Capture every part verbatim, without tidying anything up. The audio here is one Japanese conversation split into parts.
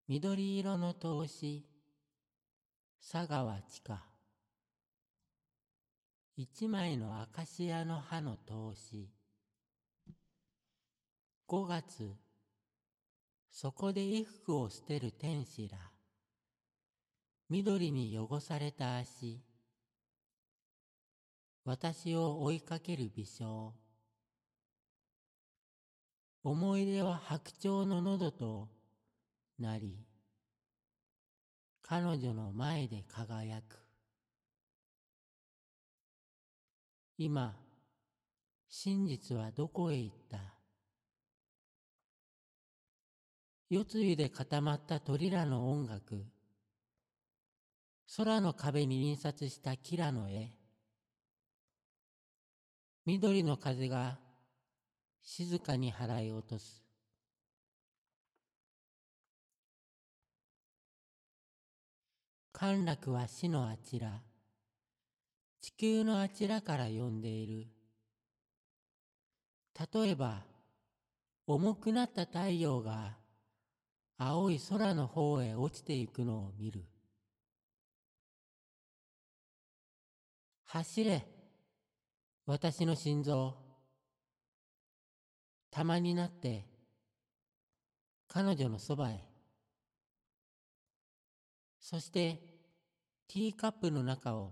緑色の闘志、佐川千佳。一枚のアカシアの葉の闘志。五月、そこで衣服を捨てる天使ら。緑に汚された足。私を追いかける微笑。思い出は白鳥の喉となり、彼女の前で輝く。今、真実はどこへ行った？夜露で固まった鳥らの音楽。空の壁に印刷したキラの絵。緑の風が静かに払い落とす。陥落は死のあちら、地球のあちらから呼んでいる。例えば、重くなった太陽が青い空の方へ落ちていくのを見る。走れ、私の心臓。玉になって彼女のそばへ。そしてティーカップの中を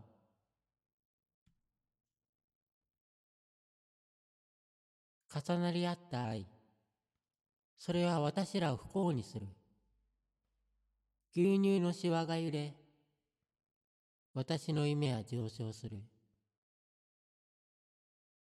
重なり合った愛。それは私らを不幸にする。牛乳のシワが揺れ、私の夢は上昇する。